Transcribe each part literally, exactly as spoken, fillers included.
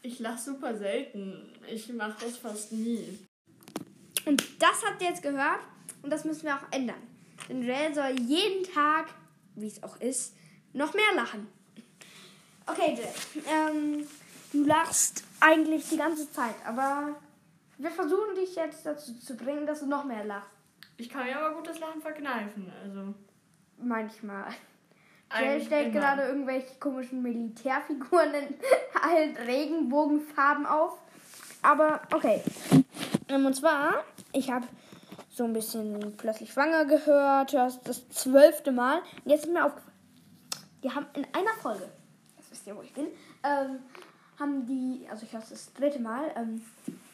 Ich lache super selten. Ich mache das fast nie. Und das habt ihr jetzt gehört und das müssen wir auch ändern. Denn Joel soll jeden Tag, wie es auch ist, noch mehr lachen. Okay, Joel, ähm, du lachst eigentlich die ganze Zeit, aber wir versuchen dich jetzt dazu zu bringen, dass du noch mehr lachst. Ich kann mir aber gut das Lachen verkneifen, also. Manchmal. Joel Eigentlich stellt immer. gerade irgendwelche komischen Militärfiguren in halt Regenbogenfarben auf. Aber okay. Ähm, Und zwar, ich habe so ein bisschen plötzlich schwanger gehört. Das ist das zwölfte Mal. Und jetzt ist mir aufgefallen, die haben in einer Folge, jetzt wisst ihr, wo ich bin, ähm, haben die, also ich höre es das dritte Mal, ähm,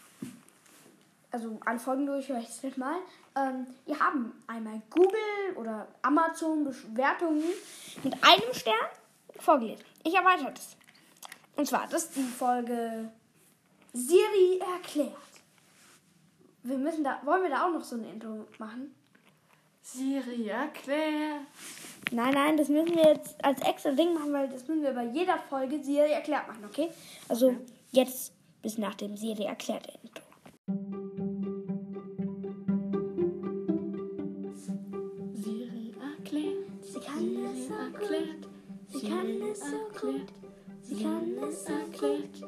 also alle Folgen durch höre ich das dritte Mal, ähm, die haben einmal Google oder Amazon Bewertungen mit einem Stern vorgelesen. Ich erweitere das. Und zwar, das ist die Folge Siri erklärt. Wir müssen da, wollen wir da auch noch so ein Intro machen? Siri erklärt. Nein, nein, das müssen wir jetzt als extra Ding machen, weil das müssen wir bei jeder Folge Siri erklärt machen, okay? Also Okay. jetzt bis nach dem Siri erklärt Intro. Siri erklärt. Sie kann es so erklärt. gut, sie kann es so gut, sie kann es so gut.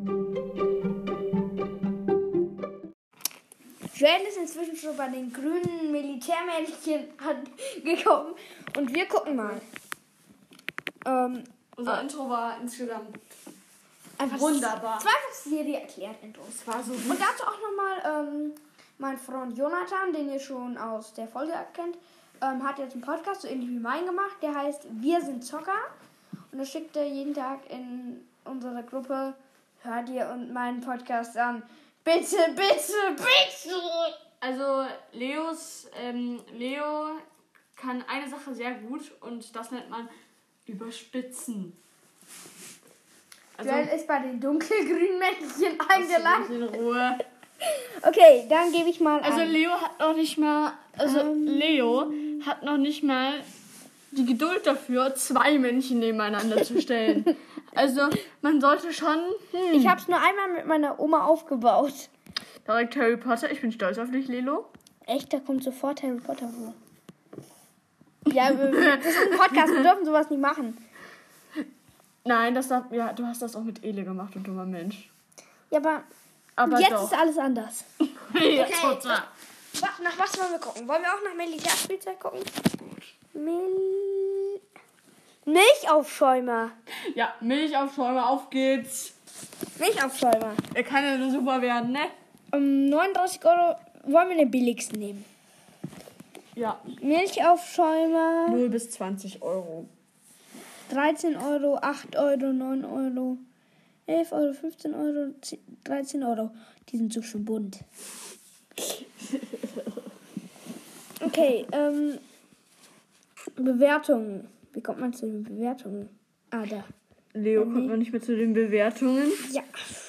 Joel ist inzwischen schon bei den grünen Militärmännchen angekommen und wir gucken mal. Ähm, Unser Intro war insgesamt einfach wunderbar. Das war einfach Siri erklärt Intro. Es war so Und dazu auch nochmal, ähm, mein Freund Jonathan, den ihr schon aus der Folge kennt, ähm, hat jetzt einen Podcast, so ähnlich wie meinen gemacht. Der heißt Wir sind Zocker. Und da schickt er jeden Tag in unsere Gruppe, hört ihr und meinen Podcast an. Bitte, bitte, bitte! Also Leos, ähm, Leo kann eine Sache sehr gut und das nennt man überspitzen. Also, Joel ist bei den dunkelgrünen Männchen lass eingeladen. mich in Ruhe. Okay, dann gebe ich mal Also ein. Leo hat noch nicht mal, also Ähm. Leo hat noch nicht mal die Geduld dafür, zwei Männchen nebeneinander zu stellen. Also man sollte schon, hm. Ich habe es nur einmal mit meiner Oma aufgebaut. Direkt Harry Potter, ich bin stolz auf dich, Lelo. Echt, da kommt sofort Harry Potter vor. Ja, wir- wir- das ist ein Podcast, wir dürfen sowas nicht machen. Nein, das darf, ja, du hast das auch mit Ele gemacht, du dummer Mensch. Ja, aber, Aber jetzt doch. ist alles anders. Ja, Okay. total. Wa- Nach was wollen wir gucken? Wollen wir auch nach Militärspielzeug gucken? Mil Milchaufschäumer. Ja, Milchaufschäumer, auf geht's. Milchaufschäumer. Er kann ja nur super werden, ne? Um neununddreißig Euro wollen wir den billigsten nehmen. Ja, Milchaufschäumer. null bis zwanzig Euro. dreizehn Euro, acht Euro, neun Euro, elf Euro, fünfzehn Euro, dreizehn Euro. Die sind so schön bunt. Okay, ähm, Bewertungen. Wie kommt man zu den Bewertungen? Ah, da. Leo kommt noch nicht mehr zu den Bewertungen. Ja.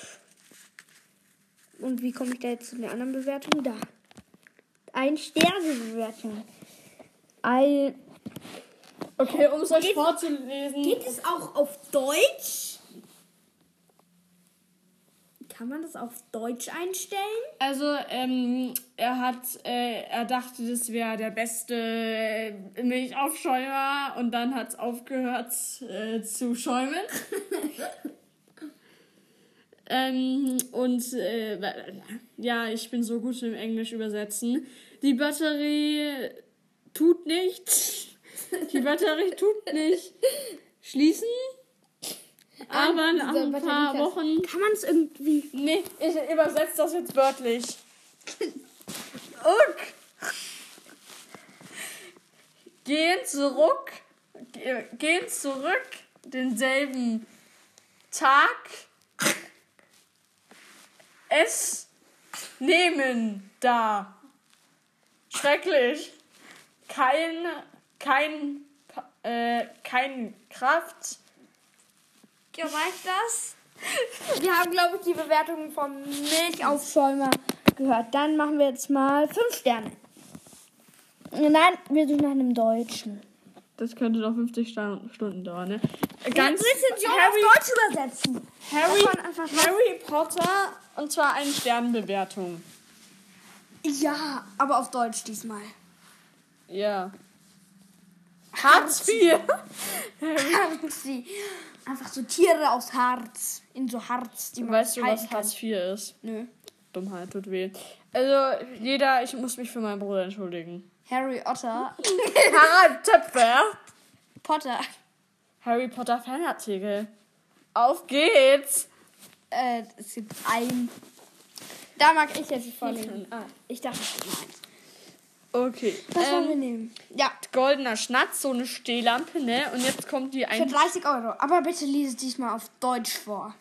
Und wie komme ich da jetzt zu den anderen Bewertungen? Da. Ein Sterne-Bewertung. Ein Okay, um es euch Geht- vorzulesen. Geht es auch auf Deutsch? Kann man das auf Deutsch einstellen? Also, ähm, er hat, äh, er dachte, das wäre der beste äh, Milchaufschäumer und dann hat es aufgehört äh, zu schäumen. ähm, und, äh, ja, ich bin so gut im Englisch übersetzen. Die Batterie tut nichts. Die Batterie tut nicht schließen. Aber nach ein paar Wochen... Kann man es irgendwie... Nee, ich übersetze das jetzt wörtlich. Und gehen zurück, ge- gehen zurück denselben Tag, es nehmen da. Schrecklich. Kein, kein, äh, kein Kraft. Ja, reicht das? Wir haben, glaube ich, die Bewertungen vom Milchaufschäumer gehört. Dann machen wir jetzt mal fünf Sterne. Nein, wir suchen nach einem Deutschen. Das könnte noch fünfzig Sta- Stunden dauern, ne? Ganz Rezension Harry, auf Deutsch übersetzen. Harry, Das waren einfach was- Harry Potter, und zwar eine Sternbewertung. Ja, aber auf Deutsch diesmal. Ja. Hartz vier. Harz. Einfach so Tiere aus Harz. In so Harz, die man Weißt du, halten was kann. Hartz vier ist? Nö. Dummheit tut weh. Also, jeder, ich muss mich für meinen Bruder entschuldigen. Harry Otter. Harald Töpfer. Potter. Harry Potter Fanartikel. Auf geht's. Äh, es gibt ein. Da mag ich jetzt nicht vorlesen. Ah, ich dachte, nein. Okay. Was wollen wir Ähm, nehmen? Ja, goldener Schnatz, so eine Stehlampe, ne? Und jetzt kommt die für ein. dreißig Euro. Aber bitte lies es diesmal auf Deutsch vor.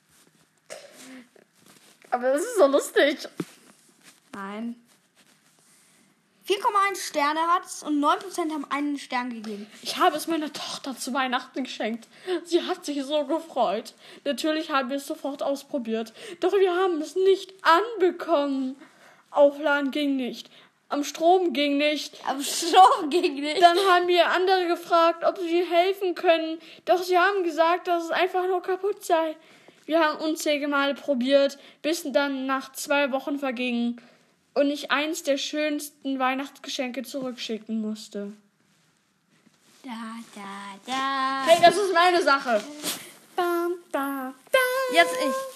Aber das ist so lustig. Nein. vier Komma eins Sterne hat's und neun Prozent haben einen Stern gegeben. Ich habe es meiner Tochter zu Weihnachten geschenkt. Sie hat sich so gefreut. Natürlich haben wir es sofort ausprobiert. Doch wir haben es nicht anbekommen. Aufladen ging nicht. Am Strom ging nicht. Aber Strom ging nicht. Dann haben wir andere gefragt, ob sie helfen können. Doch sie haben gesagt, dass es einfach nur kaputt sei. Wir haben unzählige Male probiert, bis dann nach zwei Wochen vergingen und ich eins der schönsten Weihnachtsgeschenke zurückschicken musste. Da, da, da. Hey, das ist meine Sache. Bam, bam, bam. Jetzt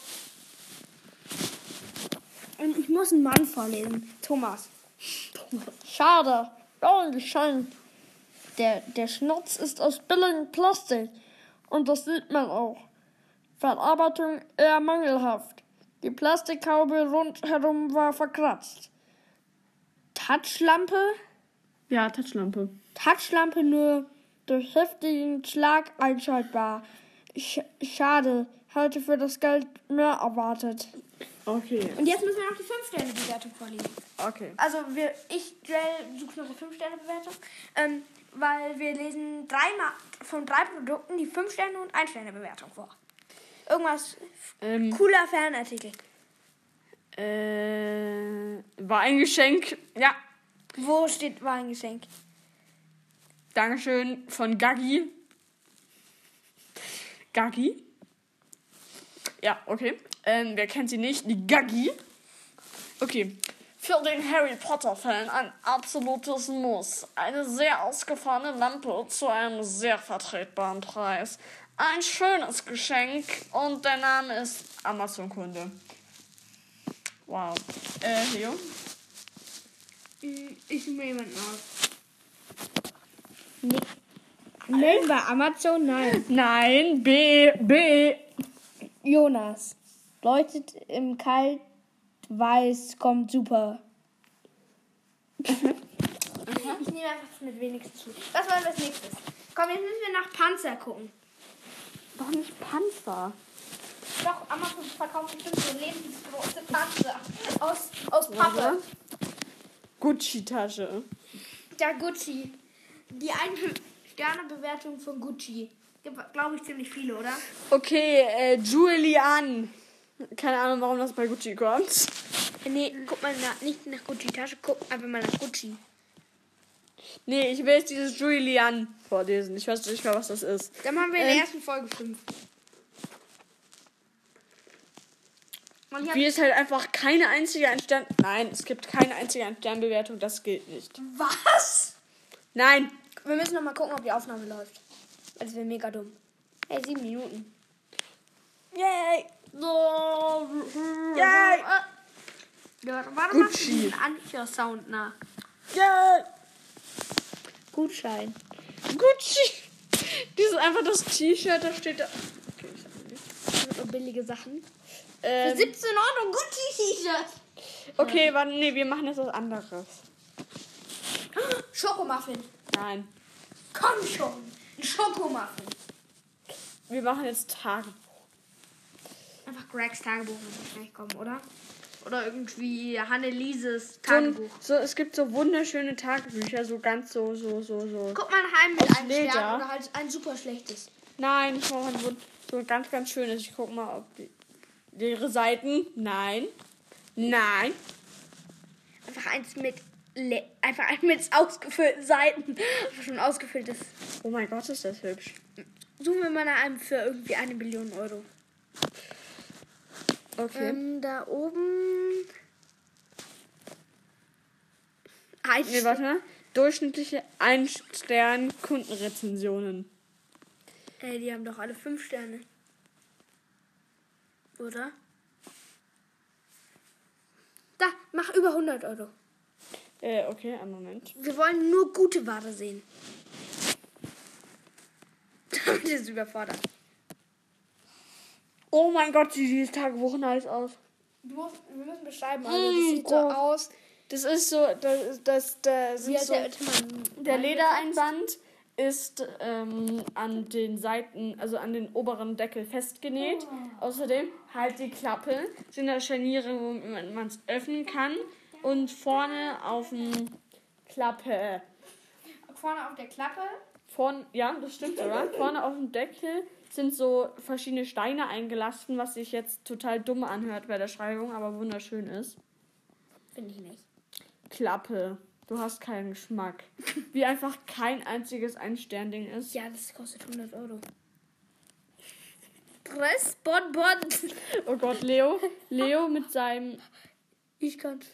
ich. Und ich muss einen Mann vorlesen. Thomas. Schade. Gar nicht schön. Der, der Schnurz ist aus billigem Plastik. Und das sieht man auch. Verarbeitung eher mangelhaft. Die Plastikhaube rundherum war verkratzt. Touchlampe? Ja, Touchlampe. Touchlampe nur durch heftigen Schlag einschaltbar. Sch- schade. Hatte für das Geld mehr erwartet. Okay. Und jetzt müssen wir noch die fünf Sterne Bewertung vorlesen. Okay. Also wir, ich, Joel, suche noch eine fünf Sterne Bewertung. Ähm, weil wir lesen dreimal von drei Produkten die fünf Sterne und ein Sterne Bewertung vor. Irgendwas Ähm, cooler Fanartikel. äh, war ein Geschenk. Ja. Wo steht war ein Geschenk? Dankeschön von Gaggi. Gaggi? Ja, okay. Ähm, wer kennt sie nicht? Die Gaggi. Okay. Für den Harry Potter-Fan ein absolutes Muss. Eine sehr ausgefahrene Lampe zu einem sehr vertretbaren Preis. Ein schönes Geschenk und der Name ist Amazon-Kunde. Wow. Äh, Leo? Ich suche mir jemanden aus. Nee. Nein, bei Amazon, nein. Nein, B, B. Jonas. Leuchtet im Kalt, weiß, kommt super. Ich nehme einfach mit wenigstens zu. Was wollen wir als nächstes? Komm, jetzt müssen wir nach Panzer gucken. Doch nicht Panzer. Doch, Amazon verkauft bestimmt so lebensgroße Panzer aus, aus Pappe. Gucci-Tasche. Der Gucci. Die Ein-Sterne-Bewertung von Gucci. Gibt, glaube ich, ziemlich viele, oder? Okay, äh, Julian. Keine Ahnung, warum das bei Gucci kommt. Nee, guck mal nach, nicht nach Gucci-Tasche, guck einfach mal nach Gucci. Nee, ich will jetzt dieses Julian vorlesen. Ich weiß nicht mehr, was das ist. Dann haben wir in der Ähm, ersten Folge fünf. Und ich hab- Wie ist halt einfach keine einzige ein Stern... Nein, es gibt keine einzige ein Sternbewertung, das gilt nicht. Was? Nein. Wir müssen noch mal gucken, ob die Aufnahme läuft. Das wäre mega dumm. Hey, sieben Minuten. Yay. So. Yay. Ja, warte Gucci. mal einen Anführsound nach. Yay. Gutschein. Gucci. Das ist einfach das T-Shirt, da steht da... Okay, ich hab nicht. So billige Sachen. Für Ähm, siebzehn Euro Gucci-T-Shirt. okay, warte, nee, wir machen jetzt was anderes. Schokomuffin. Nein. Komm schon. Ein Schokomuffin. Wir machen jetzt Tagebuch. Einfach Gregs Tagebuch muss wahrscheinlich kommen, oder? Oder irgendwie Hannelieses So, ein- Tagebuch. so, es gibt so wunderschöne Tagebücher, so ganz so, so, so, so. Guck mal ein Heim mit Aus einem Leder. Stern oder halt ein super schlechtes. Nein, ich mache so, so ganz, ganz schönes. Ich guck mal, ob die, ihre Seiten. Nein. Nein. Einfach eins mit le- einfach mit ausgefüllten Seiten. Schon ausgefülltes. Oh mein Gott, ist das hübsch. Suchen wir mal nach einem für irgendwie eine Million Euro. Okay. Ähm, da oben. Ein Nee, warte mal. Durchschnittliche Ein-Stern-Kundenrezensionen. Ey, die haben doch alle fünf Sterne. Oder? Da, mach über hundert Euro. Äh, okay, einen Moment. Wir wollen nur gute Ware sehen. Damit ist es überfordert. Oh mein Gott, sieht dieses Tagebuch nice aus. Du musst, wir müssen beschreiben, also das Mm, sieht so Gott. aus. Das ist so, das, das, da sind Wie hat so, der alte Mann der Ledereinband ist ähm, an den Seiten, also an den oberen Deckel festgenäht. Oh. Außerdem halt die Klappe, sind da Scharniere, wo man es öffnen kann. Und vorne auf dem Klappe, Vorne auf der Klappe. vorne, ja, das stimmt sogar, vorne auf dem Deckel sind so verschiedene Steine eingelassen, was sich jetzt total dumm anhört bei der Schreibung, aber wunderschön ist. Finde ich nicht. Klappe. Du hast keinen Geschmack. Wie einfach kein einziges Ein-Stern-Ding ist. Ja, das kostet hundert Euro. Press, Bon, Bon. Oh Gott, Leo. Leo mit seinem... Ich kann's.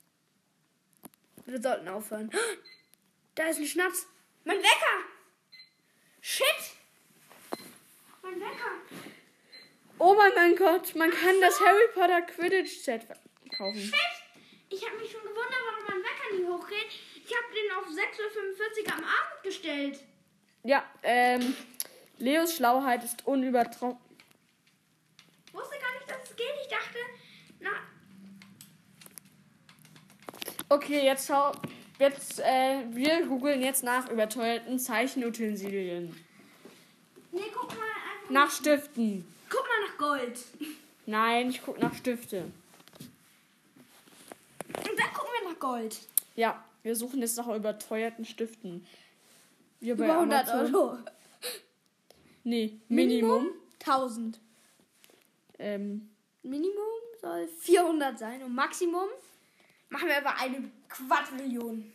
Wir sollten aufhören. Da ist ein Schnaps. Mein Wecker! Shit! Mein Wecker! Oh mein, mein Gott, man kann das Harry Potter Quidditch-Set kaufen. Shit! Ich habe mich schon gewundert, warum mein Wecker nie hochgeht. Ich habe den auf sechs Uhr fünfundvierzig am Abend gestellt. Ja, ähm... Leos Schlauheit ist unübertroffen. Ich wusste gar nicht, dass es geht. Ich dachte, na... Okay, jetzt schau... Jetzt, äh, wir googeln jetzt nach überteuerten Zeichenutensilien. Nee, guck mal einfach... Nach Stiften. Guck mal nach Gold. Nein, ich guck nach Stifte. Und dann gucken wir nach Gold. Ja, wir suchen jetzt nach überteuerten Stiften. Wir bei Über hundert Amazon. Euro. Nee, Minimum. tausend. Ähm, Minimum soll vierhundert sein und Maximum machen wir aber eine Quadrillion.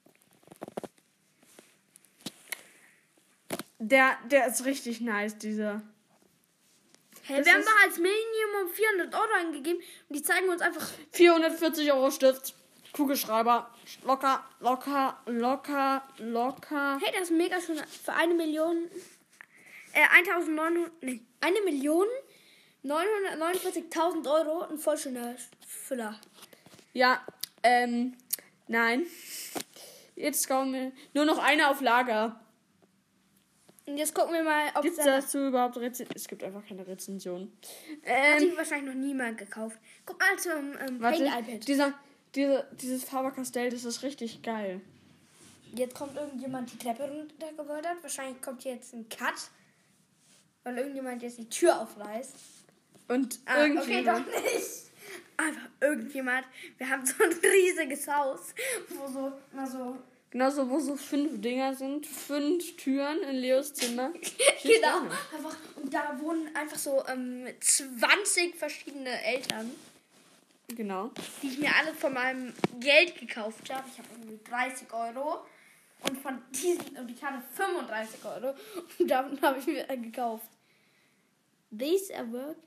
der, der ist richtig nice, dieser. Hey, Das wir haben ist- doch als Minimum vierhundert Euro eingegeben und die zeigen uns einfach... vierhundertvierzig Euro Stift. Kugelschreiber. Locker, locker, locker, locker. Hey, das ist mega schön. Für eine Million... Äh, eintausendneunhundert... Nee, eine Million neunhundertneunundvierzigtausend Euro. Ein voll schöner Füller. Ja, ähm, nein. Jetzt kommen wir. Nur noch eine auf Lager. Und jetzt gucken wir mal, ob Gibt es da... dazu überhaupt Rezensionen? Es gibt einfach keine Rezension. Hat Ähm, sich wahrscheinlich noch niemand gekauft. Guck mal zum ähm, warte, Paint-iPad. dieser, diese, dieses Faber-Castell, das ist richtig geil. Jetzt kommt irgendjemand die Treppe runtergewollt. Wahrscheinlich kommt jetzt ein Cut. Weil irgendjemand jetzt die Tür aufreißt. Und Ah, okay, irgendjemand. doch nicht. Einfach irgendjemand. Wir haben so ein riesiges Haus, wo so, mal so... Genauso, wo so fünf Dinger sind. Fünf Türen in Leos Zimmer. Genau. Einfach, und da wohnen einfach so ähm, zwanzig verschiedene Eltern, Genau. die ich mir alle von meinem Geld gekauft habe. Ich habe irgendwie dreißig Euro. Und von diesen, und ich hatte fünfunddreißig Euro. Und davon habe ich mir gekauft. These are work.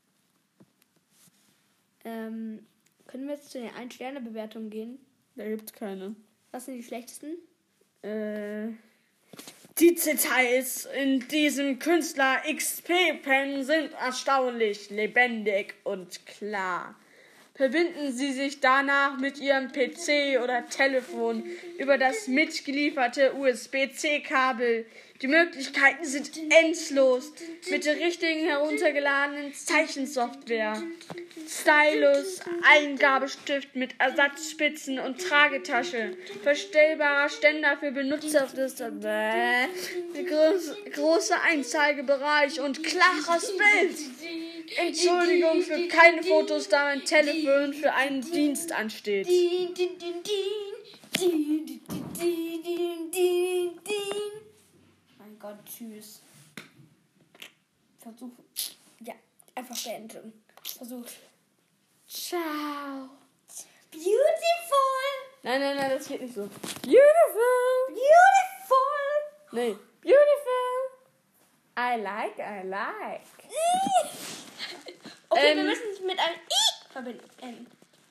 Ähm, können wir jetzt zu den Ein-Sterne-Bewertungen gehen? Da gibt's keine. Was sind die schlechtesten? Äh, die Details in diesem Künstler X P-Pen sind erstaunlich lebendig und klar. Verbinden Sie sich danach mit Ihrem P C oder Telefon über das mitgelieferte U S B C Kabel. Die Möglichkeiten sind endlos mit der richtigen heruntergeladenen Zeichensoftware. Stylus, Eingabestift mit Ersatzspitzen und Tragetasche, verstellbarer Ständer für Benutzer, bäh, groß, großer Einzeigebereich und klares Bild. Entschuldigung für keine Fotos, da mein Telefon für einen Dienst ansteht. Din, din, din, din, din, din, din, din, din, din. Mein Gott, tschüss. Versuch. Ja, einfach beenden. Versuch. Ciao. Beautiful. Nein, nein, nein, das geht nicht so. Beautiful. Beautiful. Nee. Beautiful. I like, I like. Okay, Ähm. wir müssen es mit einem I verbinden. Ähm.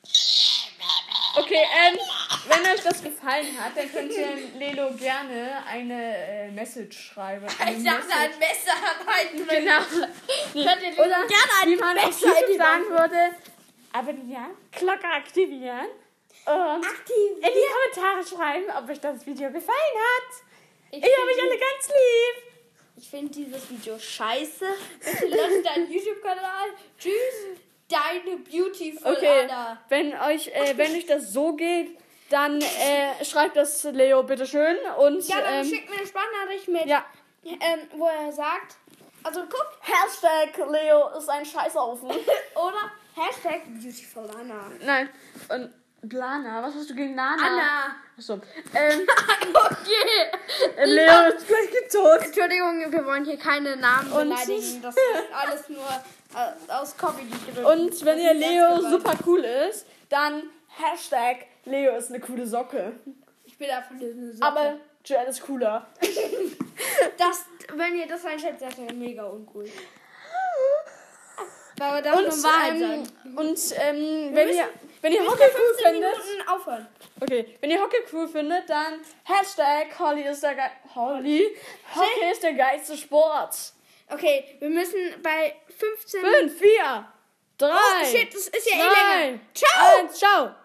Okay, ähm, wenn euch das gefallen hat, dann könnt ihr Lelo gerne eine äh, Message schreiben. Eine Ich dachte, ein Message. Messer rein. Genau. Könnt ihr Oder gerne ein wie man auf Messer YouTube in die sagen Wand- würde, abonnieren, Glocke aktivieren und Aktivieren. in die Kommentare schreiben, ob euch das Video gefallen hat. Ich, Ich habe euch find- alle ganz lieb. Ich finde dieses Video scheiße. Bitte löscht deinen YouTube-Kanal. Tschüss, deine Beautiful Okay, Anna. wenn euch, äh, wenn euch das so geht, dann äh, schreibt das Leo bitteschön und Ja, dann ähm, schickt mir eine Sprachnachricht mit, ja. ähm, wo er sagt, also guck, Hashtag Leo ist ein Scheißhaufen. oder Hashtag Beautiful Anna. Nein, und Blana, was hast du gegen Nana? Anna. Achso. Ähm, Okay. äh, Leo ist gleich tot. Entschuldigung, wir wollen hier keine Namen Und- beleidigen. Das ist alles nur äh, aus Comedy-Gründen. Und wenn Das ihr ist Leo ernst gemeint. super cool ist, dann Hashtag Leo ist eine coole Socke. Ich bin einfach eine Socke. Aber Joel ist cooler. das, wenn ihr das reinschreibt, seid ihr mega uncool. Aber das Und, muss Wahrheit ähm, sein. und ähm, wenn müssen- ihr, wenn ihr Wir Hockey müssen cool fünfzehn findet, Minuten aufhören. okay, wenn ihr Hockey cool findet, dann Hashtag Holly ist der Ge Holly, Hockey ist der geilste Sport. Okay, wir müssen bei fünfzehn Fünf, vier, drei, Oh, shit, das ist ja eh zwei, länger. Ciao. eins, ciao.